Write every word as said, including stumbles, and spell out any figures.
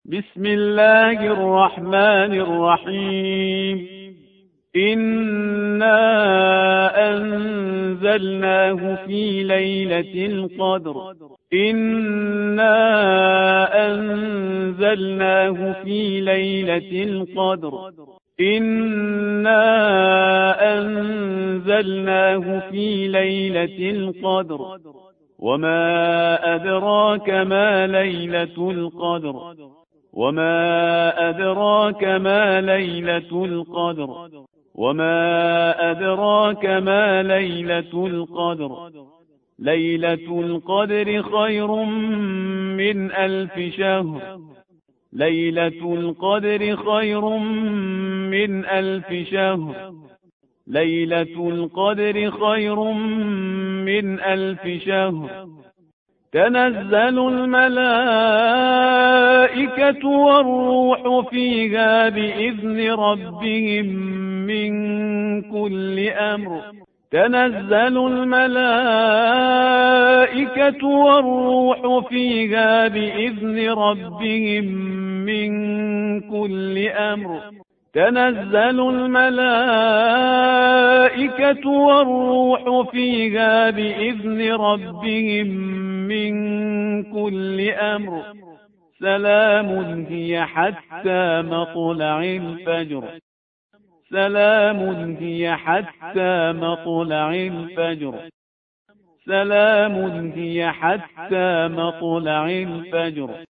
بسم الله الرحمن الرحيم. إنا أنزلناه في ليلة القدر إنا أنزلناه في ليلة القدر إنا أنزلناه في ليلة القدر وما أدراك ما ليلة القدر وما أدراك ما ليلة القدر وما أدراك ما ليلة القدر ليلة القدر خير من ألف شهر ليلة القدر خير من ألف شهر ليلة القدر خير من ألف شهر تنزل الملائكة والروح فيها بإذن ربهم من كل أمر تنزل الملائكة والروح فيها بإذن ربهم من كل أمر تنزل الملائكة والروح فيها بإذن ربهم من كل أمر سلام هي حتى مطلع الفجر سلام هي حتى مطلع الفجر سلام هي حتى مطلع الفجر